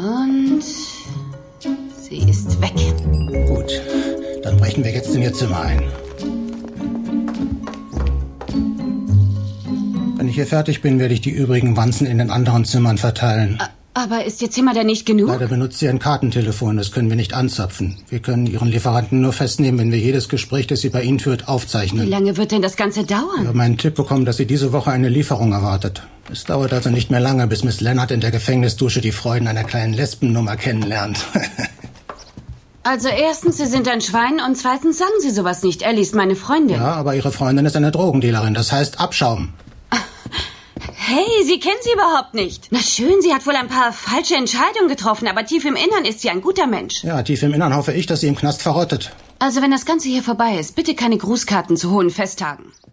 Und sie ist weg. Gut, dann brechen wir jetzt in Ihr Zimmer ein. Wenn ich hier fertig bin, werde ich die übrigen Wanzen in den anderen Zimmern verteilen. Aber ist Ihr Zimmer denn nicht genug? Leider benutzt sie ein Kartentelefon, das können wir nicht anzapfen. Wir können Ihren Lieferanten nur festnehmen, wenn wir jedes Gespräch, das sie bei Ihnen führt, aufzeichnen. Wie lange wird denn das Ganze dauern? Ich habe einen Tipp bekommen, dass sie diese Woche eine Lieferung erwartet. Es dauert also nicht mehr lange, bis Miss Lennart in der Gefängnisdusche die Freuden einer kleinen Lesbennummer kennenlernt. Also erstens, Sie sind ein Schwein und zweitens sagen Sie sowas nicht. Ellie ist meine Freundin. Ja, aber Ihre Freundin ist eine Drogendealerin, das heißt Abschaum. Hey, Sie kennen sie überhaupt nicht. Na schön, sie hat wohl ein paar falsche Entscheidungen getroffen, aber tief im Innern ist sie ein guter Mensch. Ja, tief im Innern hoffe ich, dass sie im Knast verrottet. Also wenn das Ganze hier vorbei ist, bitte keine Grußkarten zu hohen Festtagen.